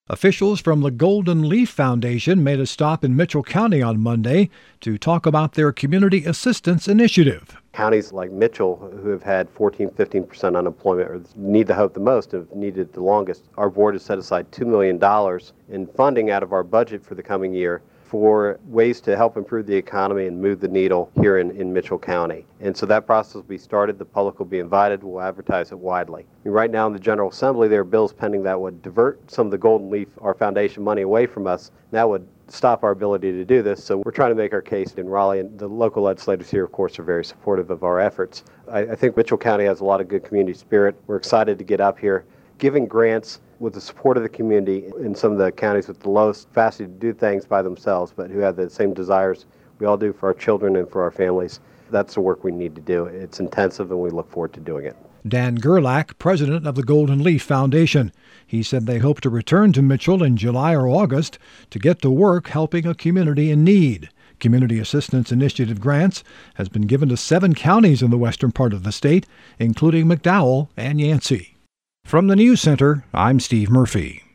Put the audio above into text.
Officials from the Golden Leaf Foundation made a stop in Mitchell County on Monday to talk about their Community Assistance Initiative. Counties like Mitchell, who have had 14-15% unemployment or need the hope the most, have needed the longest, our board has set aside $2 million in funding out of our budget for the coming year for ways to help improve the economy and move the needle here in Mitchell County. And so that process will be started. The public will be invited. We'll advertise it widely. Right now in the General Assembly, there are bills pending that would divert some of the Golden Leaf, our foundation money, away from us. That would stop our ability to do this. So we're trying to make our case in Raleigh, and the local legislators here, of course, are very supportive of our efforts. I think Mitchell County has a lot of good community spirit. We're excited to get up here, giving grants with the support of the community in some of the counties with the lowest capacity to do things by themselves, but who have the same desires we all do for our children and for our families. That's the work we need to do. It's intensive, and we look forward to doing it. Dan Gerlach, president of the Golden Leaf Foundation. He said they hope to return to Mitchell in July or August to get to work helping a community in need. Community Assistance Initiative grants has been given to 7 counties in the western part of the state, including McDowell and Yancey. From the News Center, I'm Steve Murphy.